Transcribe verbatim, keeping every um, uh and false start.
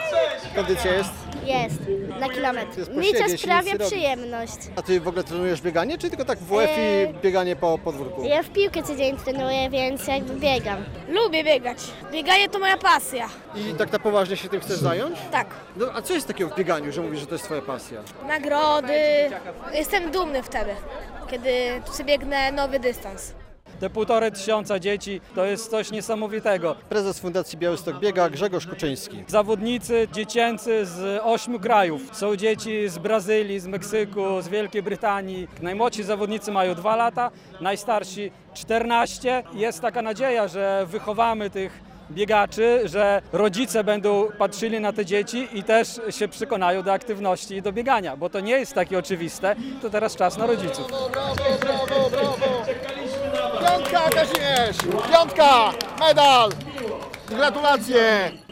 Kondycja jest? Jest, na kilometr. Jest po Mi to siebie, się sprawia nic nie robi. przyjemność. A ty w ogóle trenujesz bieganie, czy tylko tak W F Eee. i bieganie po podwórku? Ja w piłkę codziennie trenuję, więc jakby biegam. Lubię biegać. Bieganie to moja pasja. I tak na poważnie się tym chcesz zająć? Tak. No, a co jest takiego w bieganiu, że mówisz, że to jest twoja pasja? Nagrody. Jestem dumny wtedy, kiedy przebiegnę nowy dystans. Te półtorej tysiąca dzieci to jest coś niesamowitego. Prezes Fundacji Białystok Biega Grzegorz Kuczyński. Zawodnicy dziecięcy z ośmiu krajów. Są dzieci z Brazylii, z Meksyku, z Wielkiej Brytanii. Najmłodsi zawodnicy mają dwa lata, najstarsi czternaście. Jest taka nadzieja, że wychowamy tych biegaczy, że rodzice będą patrzyli na te dzieci i też się przekonają do aktywności i do biegania, bo to nie jest takie oczywiste. To teraz czas na rodziców. Brawo, brawo, brawo! Piątka Kazimierz! Piątka! Medal! Gratulacje!